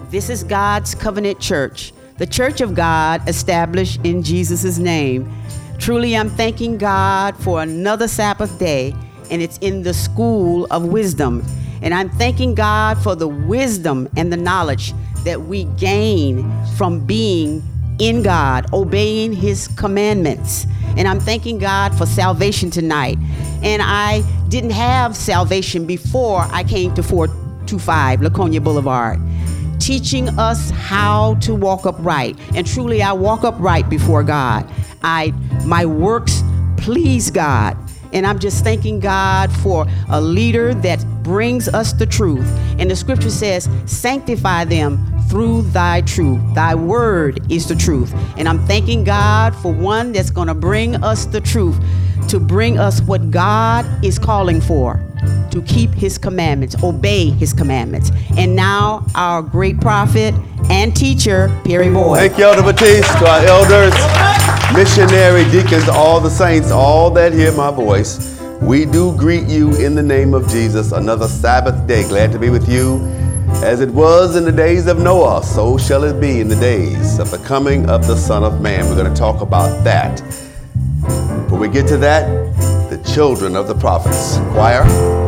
This is God's Covenant Church, the Church of God established in Jesus' name. Truly, I'm thanking God for another Sabbath day, and it's in the school of wisdom. And I'm thanking God for the wisdom and the knowledge that we gain from being in God, obeying His commandments. And I'm thanking God for salvation tonight. And I didn't have salvation before I came to 425 Laconia Boulevard, teaching us how to walk upright. And truly, I walk upright before God. My works please God. And I'm just thanking God for a leader that brings us the truth. And the scripture says, sanctify them through thy truth. Thy word is the truth. And I'm thanking God for one that's going to bring us the truth, to bring us what God is calling for, to keep His commandments, obey His commandments. And now our great prophet and teacher, Perry Boyd. Thank you, Elder Batiste, to our elders, missionary, deacons, all the saints, all that hear my voice. We do greet you in the name of Jesus. Another Sabbath day. Glad to be with you. As it was in the days of Noah, so shall it be in the days of the coming of the Son of Man. We're going to talk about that. Before we get to that, the children of the prophets. Choir.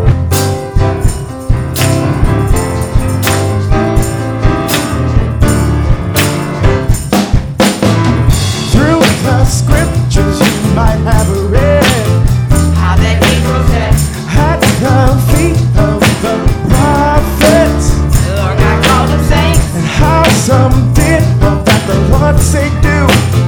Through the scriptures you might have read How that Negro said, at the feet of the prophets, Lord God called them saints. and how some did all that the Lord say do,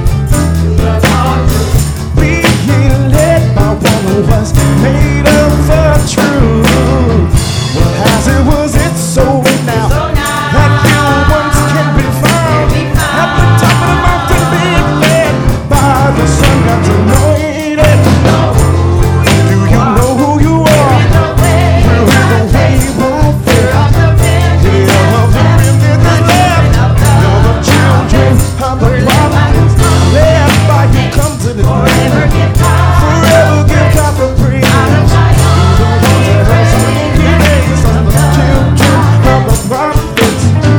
being led by one who was made of the truth. Well, as it was, it's so now, that new ones can be found at the top of the mountain, being led by the Son that's anointed. Do you know who you are? We're in the way right there. We are the remnant that's left. You're the children of the prophets, led by you come to the land. Forever give God the praise. The ones that are singing praise are the children of the prophets.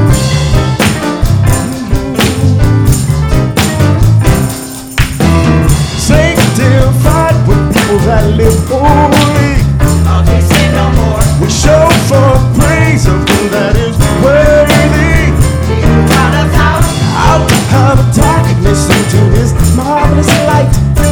Sanctified with people that live holy. We show forth praise of Him that is worthy. Out of darkness into His marvelous light.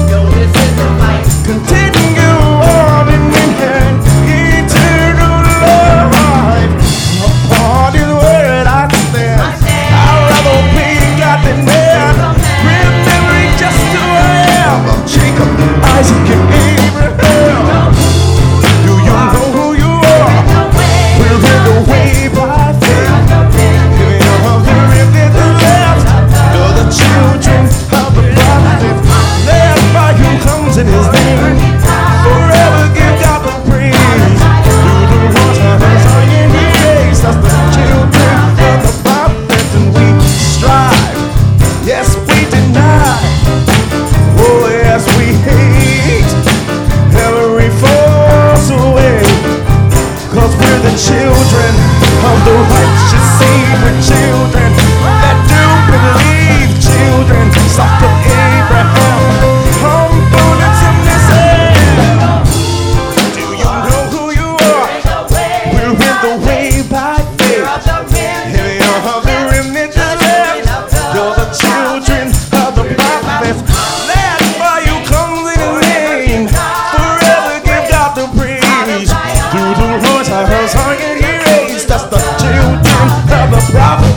Continue on and inherit eternal life. Upon His word I stand. I'd rather obey God than man. Remembering just who I am, of Jacob, Isaac, and Abraham. Do you know who you are? We're in the way by faith. Giving up the remnant that left. You're the children of the prophets, led by who comes in His name. Forever give God the praise. Through the ones that are singing praise. That's the children of the prophets, and we strive. Yes, we deny. Oh, yes, we hate every false way. 'Cause we're the children of the righteous seed. We're children that do believe. Children, soft of Abraham, humble and submissive. Do you know who you are? We're in the way by faith. Here you are, the remnant that left. You're the children of the prophets, led by you comes in His name. Forever give God the praise. Through the voice of her song and He raised us, the children of the prophets.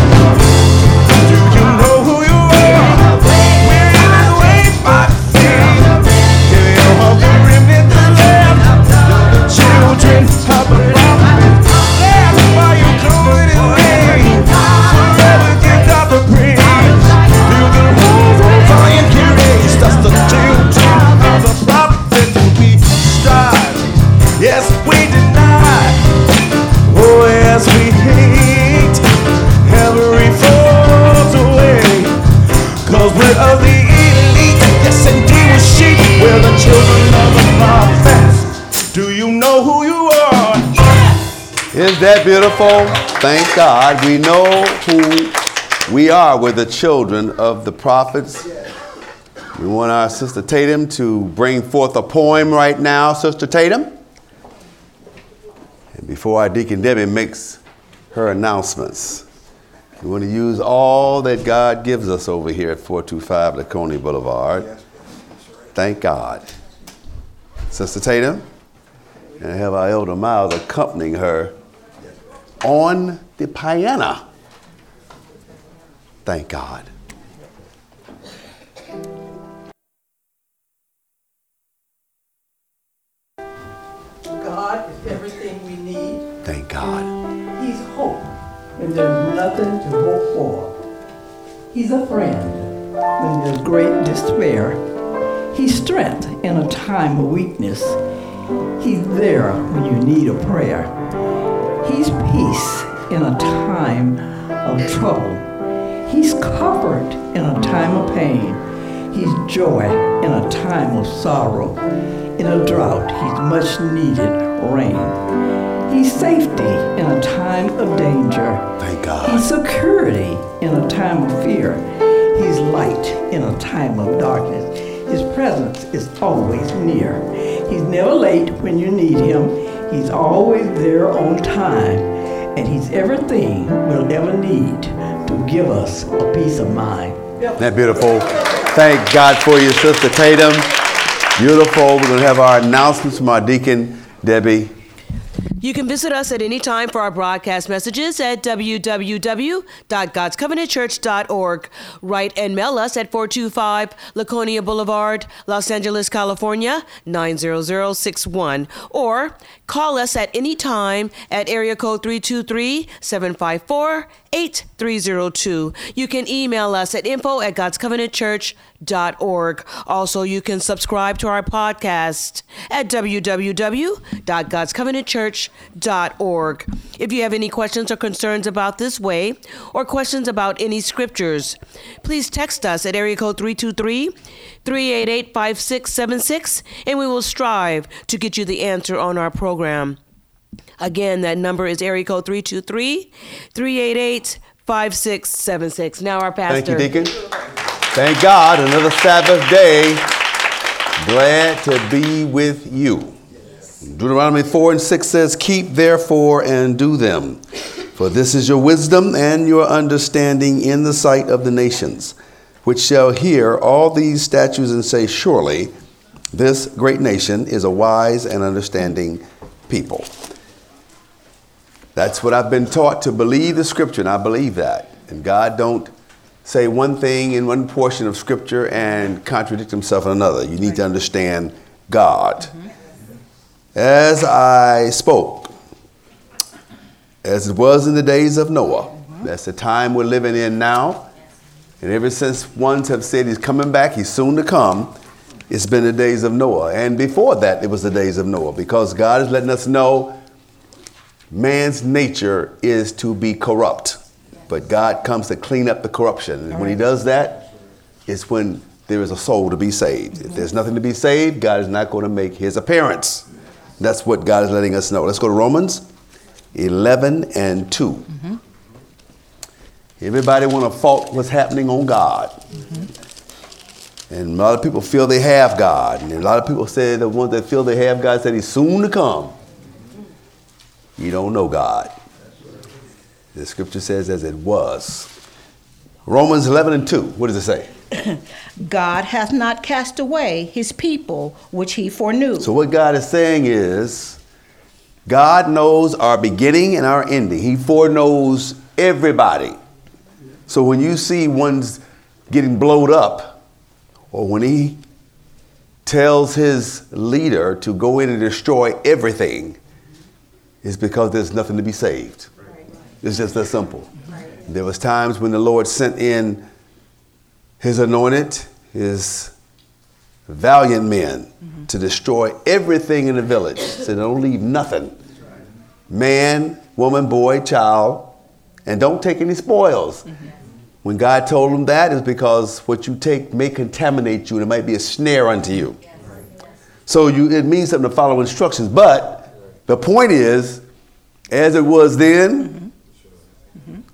Do you know who you are? We're in His way by faith. Here you are, the remnant that left. You're the children of the prophets, led by you comes in His name. Forever give God the praise. Through the voice of Zion He raised us, the children of the prophets, and we strive. Yes, we deny. Oh, yes, we hate every false way. 'Cause we're of the elite. Yes, indeed, we're sheep. We're the children of the prophets. Do you know who you are? Is that beautiful? Thank God we know who we are. We're the children of the prophets. We want our Sister Tatum to bring forth a poem right now. Sister Tatum. And before our Deacon Debbie makes her announcements, we want to use all that God gives us over here at 425 Laconia Boulevard. Thank God. Sister Tatum, and I have our elder Miles accompanying her on the piano. Thank God. God is everything we need. Thank God. He's hope when there's nothing to hope for. He's a friend when there's great despair. He's strength in a time of weakness. He's there when you need a prayer. He's peace in a time of trouble. He's comfort in a time of pain. He's joy in a time of sorrow. In a drought, he's much needed rain. He's safety in a time of danger. Thank God. He's security in a time of fear. He's light in a time of darkness. His presence is always near. He's never late when you need him. He's always there on time. And he's everything we'll ever need to give us a peace of mind. Isn't that beautiful? Thank God for you, Sister Tatum. Beautiful. We're going to have our announcements from our Deacon Debbie. You can visit us at any time for our broadcast messages at www.godscovenantchurch.org. Write and mail us at 425 Laconia Boulevard, Los Angeles, California, 90061. Or call us at any time at area code 323-754-8302. You can email us at info@godscovenantchurch.org. Also, you can subscribe to our podcast at www.godscovenantchurch.org. If you have any questions or concerns about this way or questions about any scriptures, please text us at area code 323-388-5676, and we will strive to get you the answer on our program. Again, that number is area code 323-388-5676. Now our pastor. Thank you, Deacon. Thank God, another Sabbath day. Glad to be with you. Deuteronomy 4:6 says, "Keep therefore and do them, for this is your wisdom and your understanding in the sight of the nations, which shall hear all these statutes and say, surely this great nation is a wise and understanding people." That's what I've been taught, to believe the scripture, and I believe that. And God don't say one thing in one portion of scripture and contradict himself in another. You need to understand God. As I spoke, as it was in the days of Noah, that's the time we're living in now. And ever since ones have said he's coming back, he's soon to come, it's been the days of Noah. And before that, it was the days of Noah, because God is letting us know man's nature is to be corrupt. But God comes to clean up the corruption. And when he does that, it's when there is a soul to be saved. If there's nothing to be saved, God is not going to make his appearance. That's what God is letting us know. Let's go to Romans 11:2. Everybody want to fault what's happening on God. And a lot of people feel they have God. And a lot of people say the ones that feel they have God said he's soon to come. You don't know God. The scripture says as it was. Romans 11:2. What does it say? God hath not cast away his people, which he foreknew. So what God is saying is, God knows our beginning and our ending. He foreknows everybody. So when you see one's getting blowed up, or when he tells his leader to go in and destroy everything, it's because there's nothing to be saved. It's just that simple. There was times when the Lord sent in his anointed, his valiant men to destroy everything in the village. So don't leave nothing. Man, woman, boy, child, and don't take any spoils. When God told them that, it's because what you take may contaminate you and it might be a snare unto you. So it means something to follow instructions. But the point is, as it was then,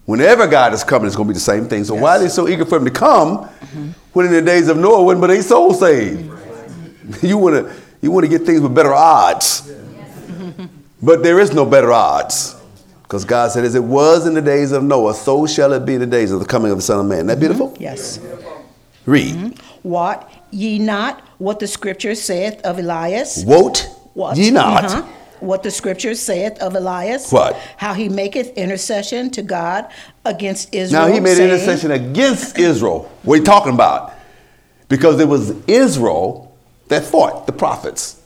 Whenever God is coming, it's going to be the same thing. So why are they so eager for him to come when in the days of Noah wasn't but 8 souls saved? You want to get things with better odds. But there is no better odds. Because God said, as it was in the days of Noah, so shall it be in the days of the coming of the Son of Man. Isn't that beautiful? Yes. Read. Wot ye not what the scripture saith of Elias? Wot ye not. What the scripture saith of Elias? What? How he maketh intercession to God against Israel. Now he made saying, intercession against Israel. What are you talking about? Because it was Israel that fought the prophets.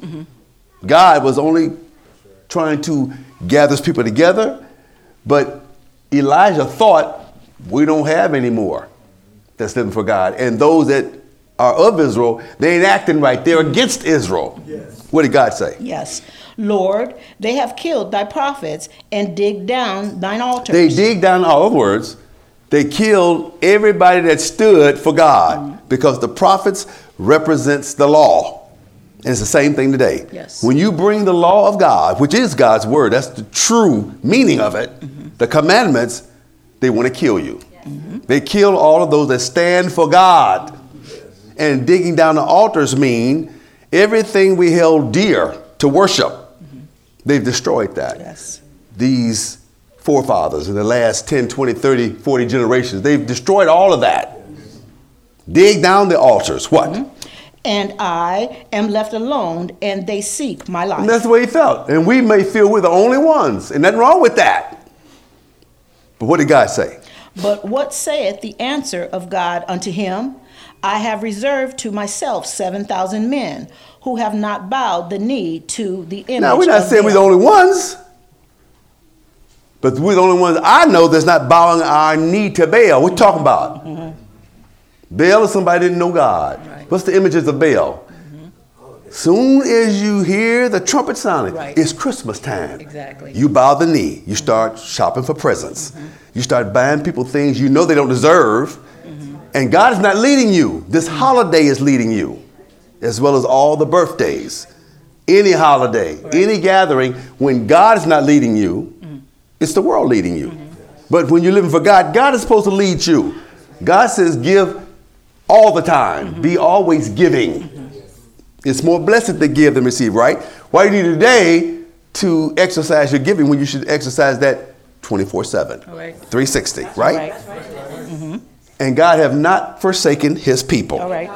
God was only trying to gather his people together, but Elijah thought, we don't have any more that's living for God. And those that are of Israel, they ain't acting right. They're against Israel. Yes. What did God say? Yes. Lord, they have killed thy prophets and digged down thine altars. They dig down, in other words, they killed everybody that stood for God because the prophets represents the law. And it's the same thing today. Yes. When you bring the law of God, which is God's word, that's the true meaning of it, the commandments, they want to kill you. They kill all of those that stand for God. And digging down the altars mean everything we held dear to worship. They've destroyed that. Yes. These forefathers in the last 10, 20, 30, 40 generations, they've destroyed all of that. Dig down the altars. What? And I am left alone, and they seek my life. And that's the way he felt. And we may feel we're the only ones. And nothing wrong with that. But what did God say? But what saith the answer of God unto him? I have reserved to myself 7,000 men who have not bowed the knee to the image. Now, we're not saying we're the only ones. But we're the only ones I know that's not bowing our knee to Baal. What you talking about? Baal is somebody that didn't know God. Right. What's the images of Baal? Soon as you hear the trumpet sounding, it's Christmas time. Exactly. You bow the knee. You start shopping for presents. You start buying people things you know they don't deserve. And God is not leading you. This holiday is leading you, as well as all the birthdays. Any holiday, any gathering, when God is not leading you, it's the world leading you. But when you're living for God, God is supposed to lead you. God says give all the time. Be always giving. It's more blessed to give than receive, right? Why do you need a day to exercise your giving when you should exercise that 24/7, 360, right? And God have not forsaken his people. All right.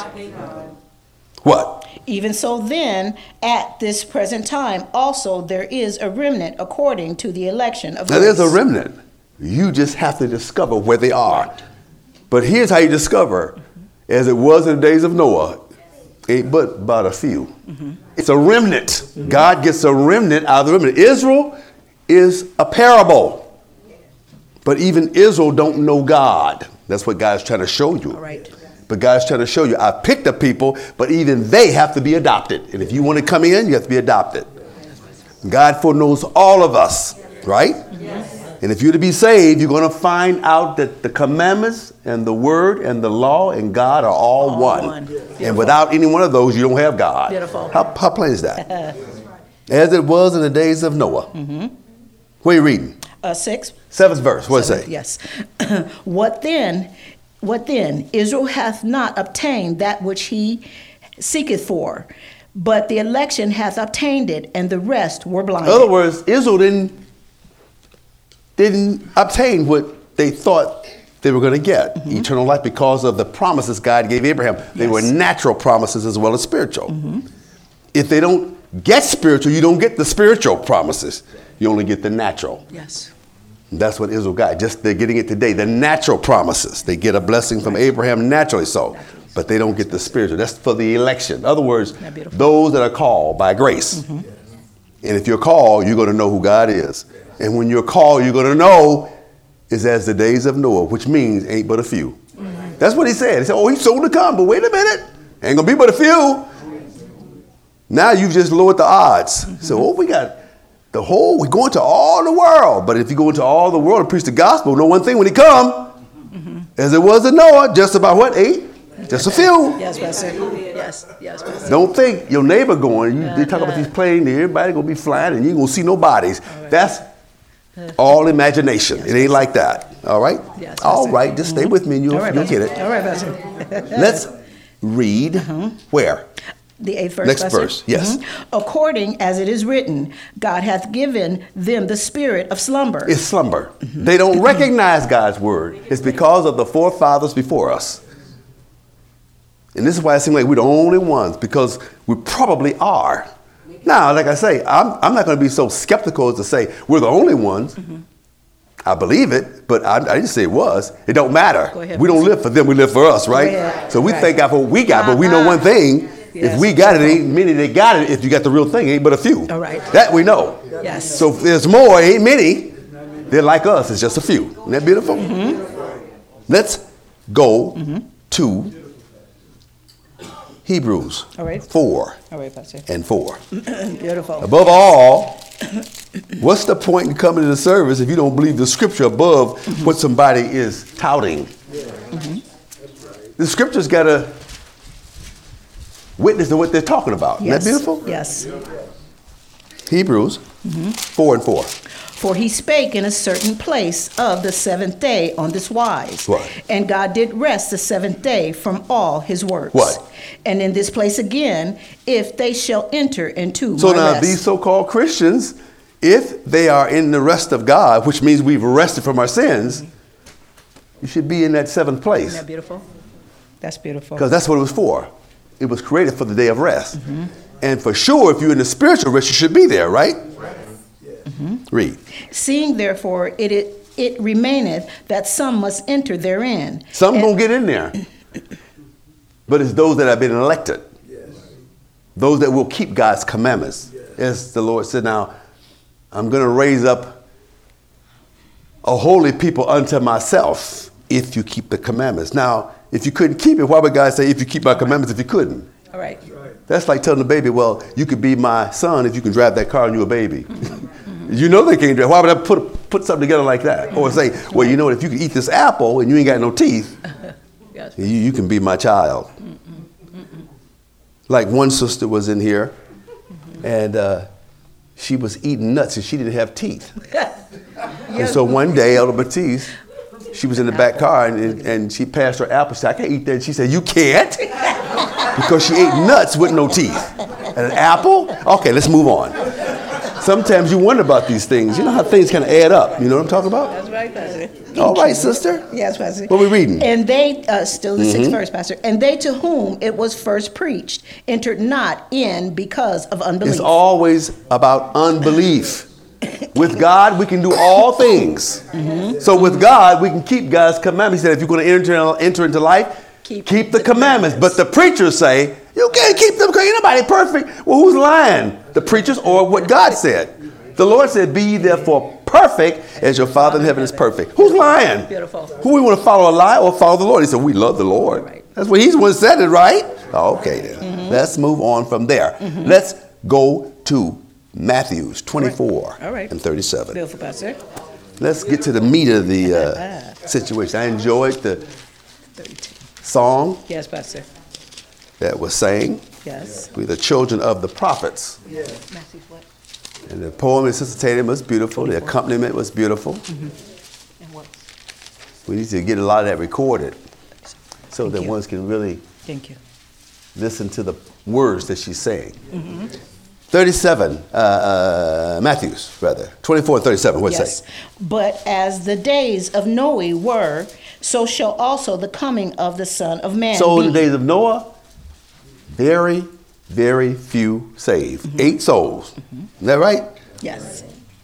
What? Even so then, at this present time, also there is a remnant according to the election of Now grace. there's a remnant. You just have to discover where they are. But here's how you discover. As it was in the days of Noah, ain't but about a few. It's a remnant. God gets a remnant out of the remnant. Israel is a parable. But even Israel don't know God. That's what God's trying to show you. All right. But God's trying to show you, I picked up people, but even they have to be adopted. And if you want to come in, you have to be adopted. God foreknows all of us, right? And if you're to be saved, you're going to find out that the commandments and the word and the law and God are all one. And without any one of those, you don't have God. Beautiful. How plain is that? As it was in the days of Noah. What are you reading? 6. 7th verse. What does it say? Yes. What then? Israel hath not obtained that which he seeketh for, but the election hath obtained it, and the rest were blinded. In other words, Israel didn't obtain what they thought they were going to get, eternal life, because of the promises God gave Abraham. They were natural promises as well as spiritual. If they don't get spiritual, you don't get the spiritual promises. You only get the natural. Yes. That's what Israel got. Just they're getting it today. The natural promises. They get a blessing from Abraham naturally so. But they don't get the spiritual. That's for the election. In other words, those that are called by grace. And if you're called, you're going to know who God is. And when you're called, you're going to know is as the days of Noah, which means ain't but a few. That's what he said. He said, oh, he's soon to come, but wait a minute. Ain't going to be but a few. Now you've just lowered the odds. So, oh, we got we go into all the world. But if you go into all the world and preach the gospel, know one thing when he come, as it was in Noah, just about what, 8? Just a few. Yes, Pastor. Yes, Pastor. Don't think your neighbor going, they talk about these planes, everybody going to be flying and you ain't going to see no bodies. That's all imagination. It ain't like that. All right? Yes, All Pastor. right. Just stay with me and you'll get it. All right, Pastor. Let's read where? The 8th verse. Next Pastor. verse, yes. According as it is written, God hath given them the spirit of slumber. It's slumber. They don't recognize God's word. It's because of the forefathers before us. And this is why it seems like we're the only ones, because we probably are. Now, like I say, I'm not going to be so skeptical as to say we're the only ones. I believe it, but I didn't say it was. It don't matter. Go ahead, We don't live for them, we live for us, right? Yeah, So we right. thank God for what we got, but we know one thing. Yes. If we got it, ain't many that got it. If you got the real thing, ain't but a few. All right. That we know. Yes. So if there's more, ain't many. They're like us, it's just a few. Isn't that beautiful? Let's go to Hebrews All right. 4 All right, Pastor. and 4. Beautiful. Above all, what's the point in coming to the service if you don't believe the scripture above what somebody is touting? The scripture's got to witness to what they're talking about. Yes. Isn't that beautiful? Yes. Hebrews 4 and 4. For he spake in a certain place of the seventh day on this wise. What? And God did rest the seventh day from all his works. What? And in this place again, if they shall enter into So my now rest. these so-called Christians, if they are in the rest of God, which means we've rested from our sins, you should be in that seventh place. Isn't that beautiful? That's beautiful. Because that's what it was for. It was created for the day of rest. And for sure, if you're in the spiritual rest, you should be there, right? Read. Seeing therefore it remaineth that some must enter therein. Some And- gonna get in there. But it's those that have been elected. Those that will keep God's commandments. As the Lord said, now, I'm going to raise up a holy people unto myself if you keep the commandments. Now, if you couldn't keep it, why would God say, if you keep my commandments, if you couldn't? All right. That's like telling the baby, well, you could be my son if you can drive that car and you're a baby. You know they can't drive. Why would I put something together like that? Or say, well, you know what, if you can eat this apple and you ain't got no teeth, Yes. you can be my child. Like one sister was in here and she was eating nuts and she didn't have teeth. And so one day, Elder Batiste, she was in the back car and she passed her apple. She said, I can't eat that. And she said, you can't? Because she ate nuts with no teeth. And an apple? Okay, let's move on. Sometimes you wonder about these things. You know how things kind of add up. You know what I'm talking about? That's right, Pastor. All right, sister. Yes, Pastor. What are we reading? And they, still the sixth verse, Pastor. And they to whom it was first preached entered not in because of unbelief. It's always about unbelief. With God, we can do all things. So with God, we can keep God's commandments. He said, if you're going to enter into life, keep the commandments. But the preachers say, you can't keep them because ain't nobody perfect. Well, who's lying? The preachers or what God said? The Lord said, be ye therefore perfect as your Father in heaven is perfect. Who's lying? Beautiful. Who we want to follow, a lie or follow the Lord? He said, we love the Lord. Right. That's what he's the one that said it, right? Okay, then. Let's move on from there. Let's go to Matthew 24 All right. and 37. Beautiful, Pastor. Let's get to the meat of the situation. I enjoyed the 32. song Yes, Pastor. that was sang. Yes. We the children of the prophets. Matthew what? And the poem that Sister Tatum was beautiful. The accompaniment was beautiful. And what? We need to get a lot of that recorded so that you. ones can really Thank you. listen to the words that she's saying. 37, Matthews, rather. 24 and 37, what's it say? But as the days of Noe were, so shall also the coming of the Son of Man So be. in the days of Noah, very, very few saved. 8 souls. Isn't that right? Yes.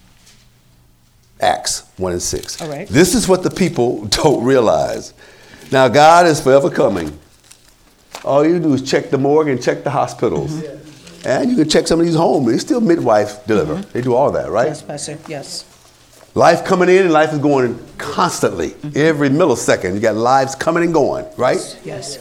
Acts 1 and 6. All right. This is what the people don't realize. Now, God is forever coming. All you do is check the morgue and check the hospitals. And you can check some of these homes. They still midwife deliver. They do all that, right? Yes, Pastor. Yes. Life coming in and life is going constantly. Every millisecond, you got lives coming and going, right? Yes.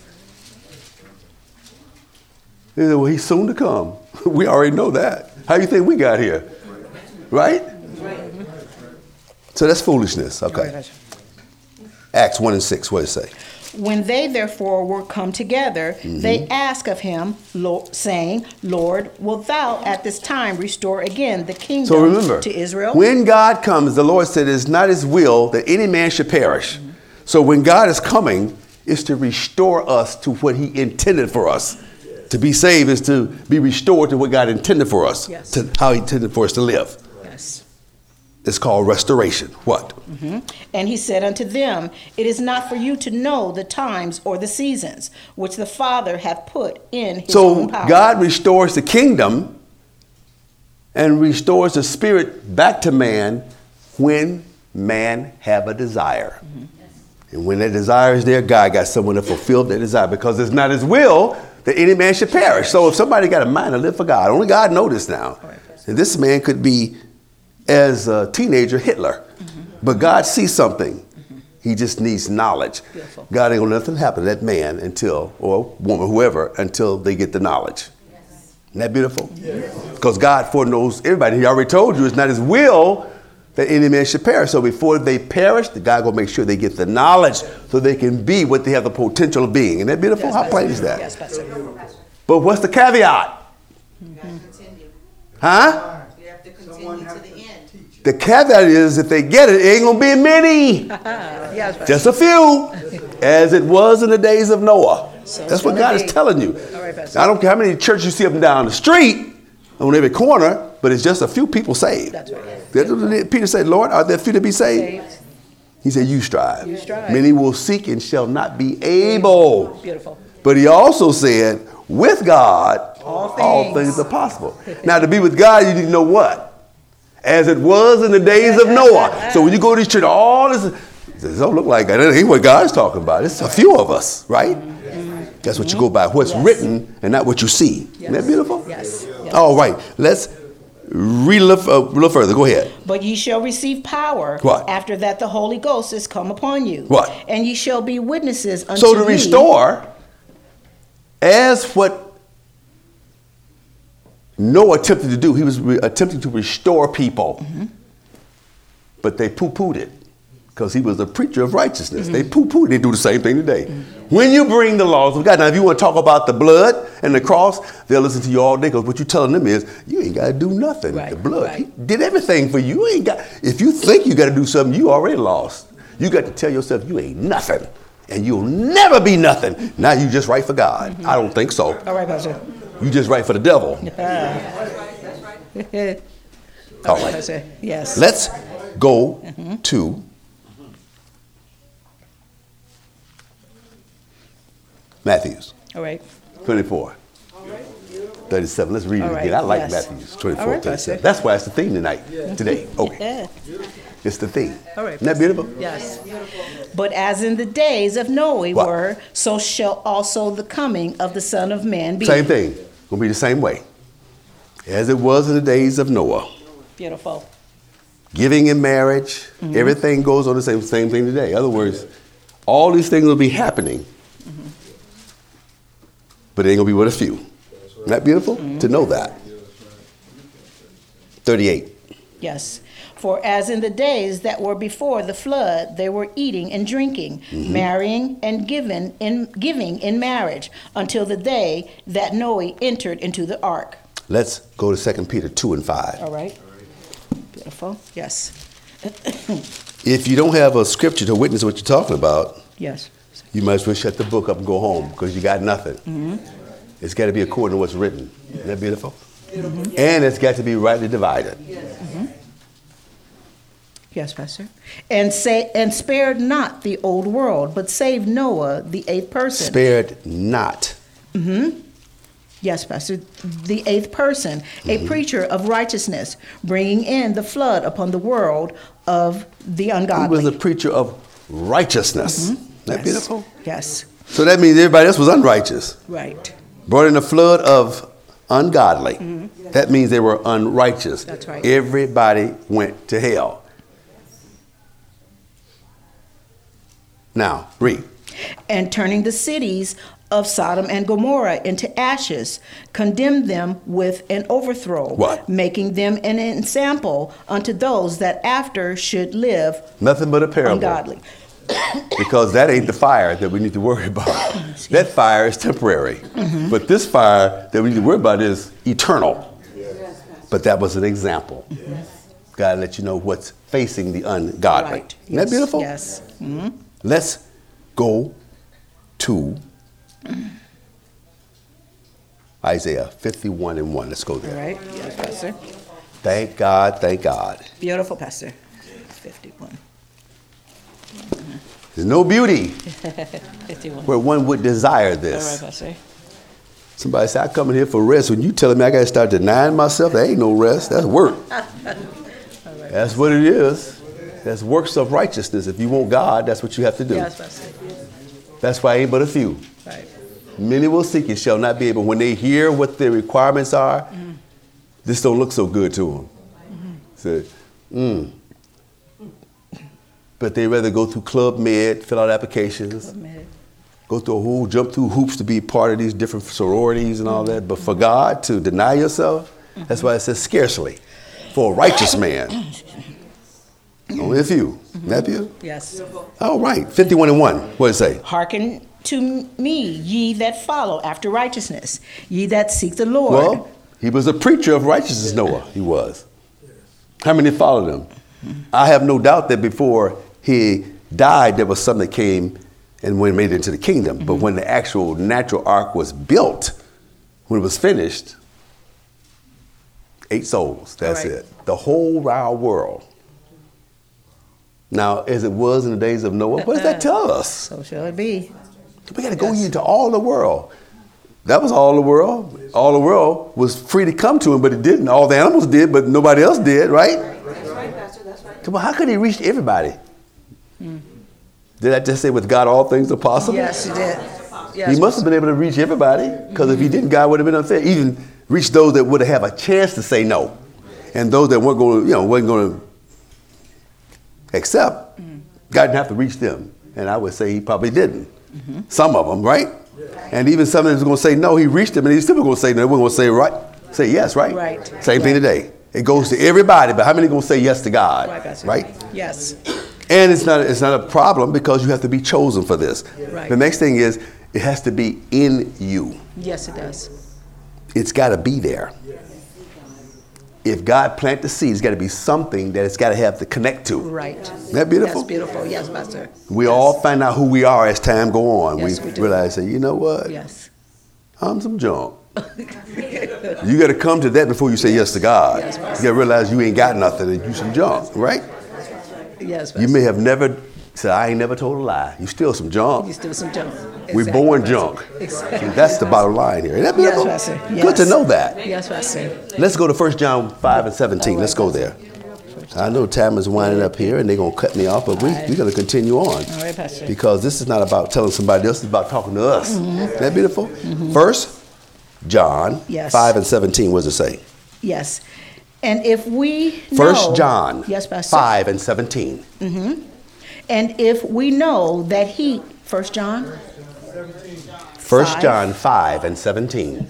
They say, well, he's soon to come. We already know that. How do you think we got here? Right? So that's foolishness. All right, Okay. Pastor. Acts 1 and 6, what does it say? When they therefore were come together, they asked of him, saying, Lord, wilt thou at this time restore again the kingdom So remember, to Israel? when God comes, the Lord said it's not his will that any man should perish. So when God is coming, it's to restore us to what he intended for us. To be saved is to be restored to what God intended for us, Yes. to how he intended for us to live. Yes. It's called restoration. What? And he said unto them, It is not for you to know the times or the seasons which the Father hath put in his So own power. God restores the kingdom and restores the spirit back to man when man have a desire. And when that desire is there, God got someone to fulfill that desire, because it's not his will that any man should perish. So if somebody got a mind to live for God, only God knows this now. And this man could be, as a teenager, Hitler. But God sees something. He just needs knowledge. Beautiful. God ain't gonna let nothing happen to that man until, or woman, whoever, until they get the knowledge. Isn't that beautiful? Because God foreknows everybody. He already told you it's not his will that any man should perish. So before they perish, the God gonna make sure they get the knowledge so they can be what they have the potential of being. Isn't that beautiful? How plain is that? Yes, Pastor. But what's the caveat? Huh? You have to continue to the end. The caveat is if they get it, it ain't gonna be many. Yes, Pastor. Just a few, as it was in the days of Noah. That's what gonna God be. is telling you. All right, Pastor. I don't care how many churches you see up and down the street, on every corner, but it's just a few people saved. That's right. That's what Peter said, Lord, are there few to be saved? Saved. He said, you strive. You strive. Many will seek and shall not be able. Beautiful. But he also said, with God, all things are possible. Now, to be with God, you need to know what? As it was in the days of Noah. So when you go to this church, all this don't look like that. That ain't what God's talking about. It's a few of us, right? That's what you go by, what's written and not what you see. Isn't that beautiful? Yes. All right, let's read a little further. Go ahead. But ye shall receive power. What? After that the Holy Ghost is come upon you. What? And ye shall be witnesses unto So to me. restore, as what Noah attempted to do, he was attempting to restore people. But they poo-pooed it because he was a preacher of righteousness. They poo-pooed it. They do the same thing today. When you bring the laws of God, now if you want to talk about the blood and the cross, they'll listen to you all day, because what you're telling them is, you ain't got to do nothing. Right, The blood, right. he did everything for you. You ain't got. If you think you got to do something, you already lost. You got to tell yourself you ain't nothing, and you'll never be nothing. Now you just right for God. I don't think so. All right, Pastor. You just right for the devil. All right. Pastor. Yes. Let's go to Matthews All right. 24. 37. Let's read it All again. right, I like yes. Matthews 24, All right, 37. Pastor. That's why it's the theme tonight, today. Okay. Yeah. It's the theme. All right, Isn't that beautiful? Yes. But as in the days of Noah What? were, so shall also the coming of the Son of Man be. Same thing. Gonna be the same way. As it was in the days of Noah. Beautiful. Giving in marriage, everything goes on the same thing today. In other words, all these things will be happening. But it ain't gonna be with a few. Isn't that beautiful? To know that. 38. Yes. For as in the days that were before the flood, they were eating and drinking, marrying and giving in marriage, until the day that Noah entered into the ark. Let's go to 2 Peter 2 and 5. All right. Beautiful. Yes. If you don't have a scripture to witness what you're talking about, Yes. you might as well shut the book up and go home, because you got nothing. It's got to be according to what's written. Isn't that beautiful? And it's got to be rightly divided. Yes, Pastor. And spared not the old world, but saved Noah, the eighth person. Spared not. Yes, Pastor. The eighth person, a preacher of righteousness, bringing in the flood upon the world of the He ungodly. was a preacher of righteousness. Isn't that Yes. beautiful? Yes. So that means everybody else was unrighteous. Right. Brought in a flood of ungodly. That means they were unrighteous. That's right. Everybody went to hell. Now, read. And turning the cities of Sodom and Gomorrah into ashes, condemned them with an overthrow. What? Making them an ensample unto those that after should live Nothing but a parable. ungodly. Because that ain't the fire that we need to worry about. That fire is temporary. But this fire that we need to worry about is eternal. But that was an example. God let you know what's facing the ungodly. Right. Isn't that beautiful? Yes. Let's go to Isaiah 51:1. Let's go All there. right. Yes, Pastor. Thank God, thank God. Beautiful, Pastor. 51. There's no beauty 51. where one would desire All right, this. Pastor. Somebody said, I come in here for rest. When you telling me I got to start denying myself, there ain't no rest. That's work. That's what it is. That's works of righteousness. If you want God, that's what you have to do. Yes, Pastor. That's why ain't but a few. Right. Many will seek it, shall not be able. When they hear what their requirements are, this don't look so good to them. But they rather go through Club Med, fill out applications, go through a whole, jump through hoops to be part of these different sororities and all that. But for God to deny yourself, that's why it says scarcely. For a righteous man, only a few. Nephew? Yes. All right, 51:1. What does it say? Hearken to me, ye that follow after righteousness, ye that seek the Lord. Well, he was a preacher of righteousness, Noah. He was. How many followed him? I have no doubt that before he died, there was some that came and when made it into the kingdom. But when the actual natural ark was built, when it was finished, 8 souls. That's Right. it. The whole round world. Now, as it was in the days of Noah, what does that tell us? So shall it be. We got to go into all the world. That was all the world. All the world was free to come to him, but it didn't. All the animals did, but nobody else did, right? That's right, Pastor. That's right. Come on, how could he reach everybody? Did I just say with God all things are possible? Yes, you did. Yes. He must have been able to reach everybody, because if he didn't, God would have been unfair. Even reach those that would have a chance to say no, and those that weren't going to, wasn't going to accept. God didn't have to reach them, and I would say he probably didn't. Some of them, right? And even some that was going to say no, he reached them, and he's still going to say no. We're going to say say yes, right? Right. Same thing today. It goes to everybody, but how many are going to say yes to God? Right, Pastor. Right? Yes. And it's not a problem because you have to be chosen for this. Right. The next thing is it has to be in you. Yes, it does. It's got to be there. If God plant the seed, it's got to be something that it's got to have to connect to. Right. Isn't that beautiful? That's beautiful. Yes, Pastor. We Yes. all find out who we are as time go on. Yes, we we do. realize, say, you know what? Yes. I'm some junk. You got to come to that before you say yes to God. Yes, you Pastor. got to realize you ain't got nothing and you some junk, right? Yes, Pastor. You may have never said, I ain't never told a lie. You still some junk. You still some junk. We Exactly, born Pastor. junk. Exactly. And that's the bottom line here. Isn't that Yes, beautiful? Pastor. Good to Yes. know that. Yes, Pastor. Let's go to 1 John 5:17. All right, Let's go Pastor. there. I know time is winding up here and they're going to cut me off, but we're going to continue on. All right, Pastor. Because this is not about telling somebody else, it's about talking to us. Isn't that beautiful? 1 John Yes. 5:17. What does it say? Yes. And if we 1 know, John yes, Pastor. 5:17. And if we know that he, 1 John, 1 Five. John 5:17.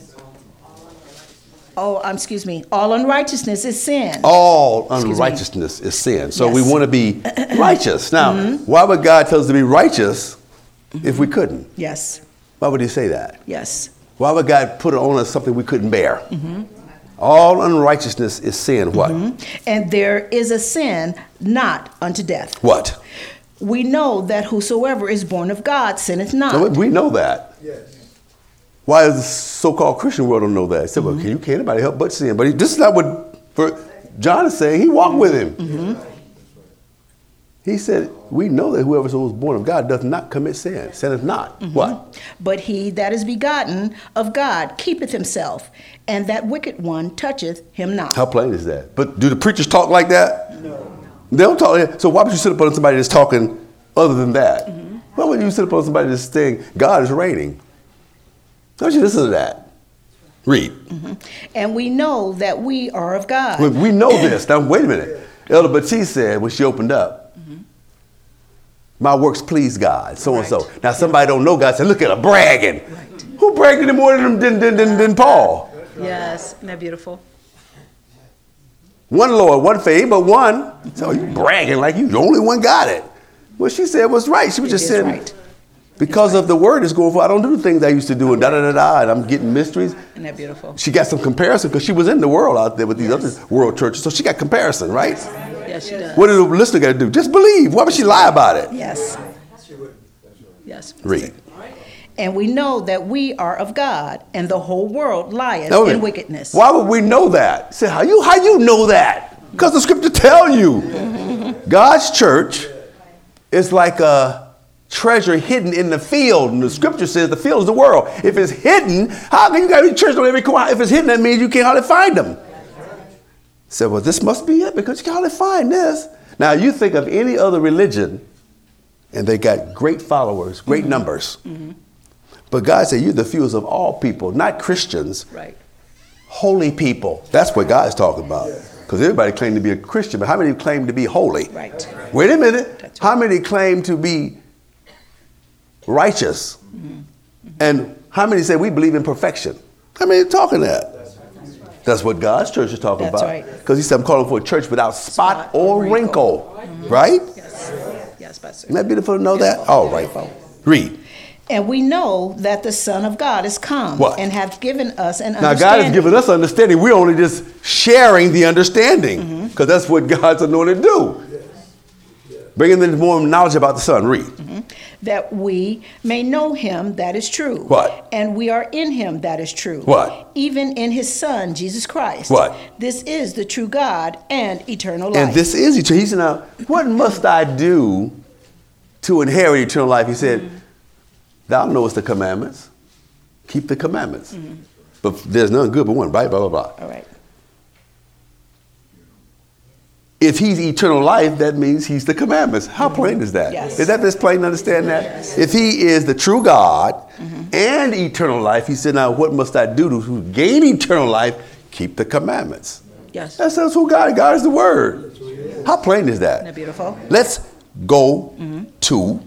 excuse me, all unrighteousness is sin. All Excuse me. unrighteousness is sin. So we Yes. want to be righteous. Now, why would God tell us to be righteous if we couldn't? Yes. Why would he say that? Yes. Why would God put on us something we couldn't bear? All unrighteousness is sin. What? And there is a sin not unto death. What? We know that whosoever is born of God sinneth not. So we know that. Why does the so-called Christian world don't know that? They said, well, you can't anybody help but sin. But this is not what John is saying. He walked with him. He said, we know that whoever was born of God does not commit sin. Sinneth not. What? But he that is begotten of God keepeth himself, and that wicked one toucheth him not. How plain is that? But do the preachers talk like that? No. They don't talk. So why would you sit up on somebody that's talking other than that? Why would you sit up on somebody that's saying God is reigning? Don't you listen to that? Read. And we know that we are of God. We know this. Now, wait a minute. Elder Batiste said when she opened up, my works please God, so and so. Right. Now, somebody don't know God said, look at her bragging. Right. Who bragged any more than Paul? Yes, isn't that beautiful? One Lord, one faith, but one. So you bragging like you the only one got it. What she said was right. She was just is saying, right. because of the word is going forward, I don't do the things I used to do and da-da-da-da, and I'm getting mysteries. Isn't that beautiful? She got some comparison because she was in the world out there with these other world churches, so she got comparison, right? Yes, she does. What did the listener got to do? Just believe. Why would she lie about it? Yes. Yes. Read. And we know that we are of God, and the whole world lieth Now, in wickedness. Why would we know that? Say, how you know that? Because the scripture tell you. God's church is like a treasure hidden in the field. And the scripture says the field is the world. If it's hidden, how can you got a church on every corner? If it's hidden, that means you can't hardly find them. Said, well, this must be it because you can hardly find this. Now, you think of any other religion, and they got great followers, great numbers. But God said, you're the fewest of all people, not Christians. Right. Holy people. That's what God is talking about. Because everybody claimed to be a Christian, but how many claim to be holy? Right. Wait a minute. That's How many claim to be righteous? And how many say we believe in perfection? How many are talking that? That's what God's church is talking That's about. right. Because he said, I'm calling for a church without spot or wrinkle. Right? Yes. Yes, Pastor. Isn't that beautiful to know that? All right. Read. And we know that the Son of God is come What? and hath given us an Now, understanding. God has given us understanding. We're only just sharing the understanding because that's what God's anointed to do. Bringing them more knowledge about the Son. Read. That we may know him that is true. What? And we are in him that is true. What? Even in his Son, Jesus Christ. What? This is the true God and eternal life. And this is eternal. He said, now, what must I do to inherit eternal life? He said, thou knowest the commandments. Keep the commandments. But there's none good but one, right? Blah, blah, blah. All right. If he's eternal life, that means he's the commandments. How plain is that? Yes. Is that this plain to understand that? Yes. If he is the true God and eternal life, he said, now what must I do to gain eternal life? Keep the commandments. Yes. That's who God is. God is the word. How plain is that? Isn't that beautiful? Let's go to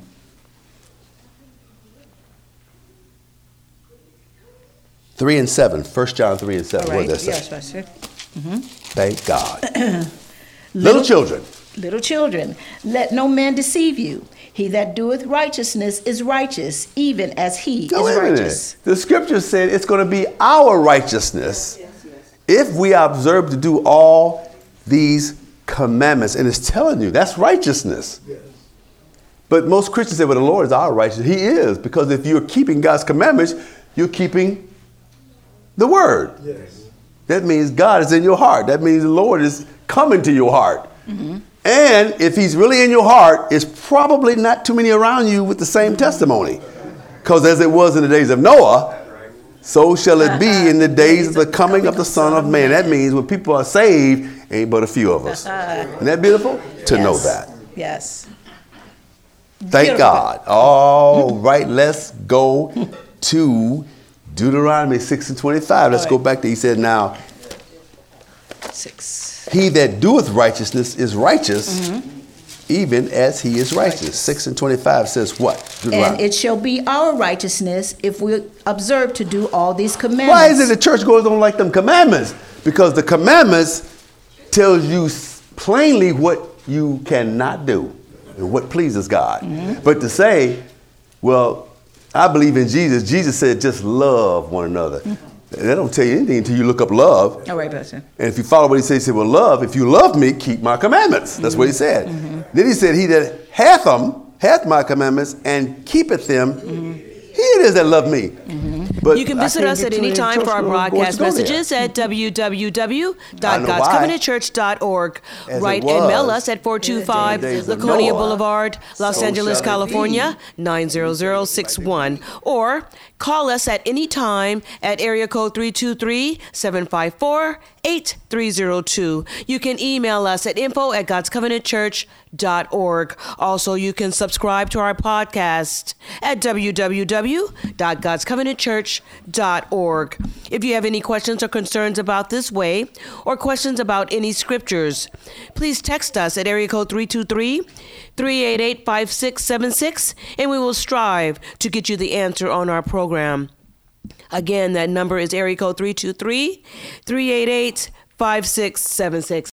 3 and 7. 1 John 3 and 7. All What right. does that Yes, say? Pastor. Thank God. Little children. Little children, let no man deceive you. He that doeth righteousness is righteous, even as he Now, wait is a minute. righteous. The scripture said it's going to be our righteousness if we observe to do all these commandments. And it's telling you that's righteousness. But most Christians say, well, the Lord is our righteousness. He is, because if you're keeping God's commandments, you're keeping the word. That means God is in your heart. That means the Lord is coming to your heart. And if he's really in your heart, it's probably not too many around you with the same testimony. Because as it was in the days of Noah, so shall it be in the days of the coming of the Son of Man. That means when people are saved, ain't but a few of us. Isn't that beautiful? To know Yes. that. Yes. Thank Beautiful. God. All right, let's go to Deuteronomy 6 and 25. Let's All go right. back there. He said, now, 6. he that doeth righteousness is righteous, even as he is righteous. 6 and 25 says what? And Deuteronomy. it shall be our righteousness if we observe to do all these commandments. Why is it the church goes on like them commandments? Because the commandments tells you plainly what you cannot do and what pleases God. But to say, well, I believe in Jesus. Jesus said just love one another. They don't tell you anything until you look up love. All right, Pastor. And if you follow what he said, well, love, if you love me, keep my commandments. That's what he said. Then he said, he that hath my commandments and keepeth them, he it is that love me. But You can I visit can't us get at too any many time church for our going broadcast to go there. messages at www.godscovenantchurch.org. As Write it and mail was us at 425 days of Laconia Noah, Boulevard, Los so Angeles, shall it California, 90061. Or call us at any time at area code 323-754-8302. You can email us at info@godscovenantchurch.org. Also, you can subscribe to our podcast at www.godscovenantchurch.org. If you have any questions or concerns about this way, or questions about any scriptures, please text us at area code 323-388-5676, and we will strive to get you the answer on our program. Again, that number is area code 323-388-5676.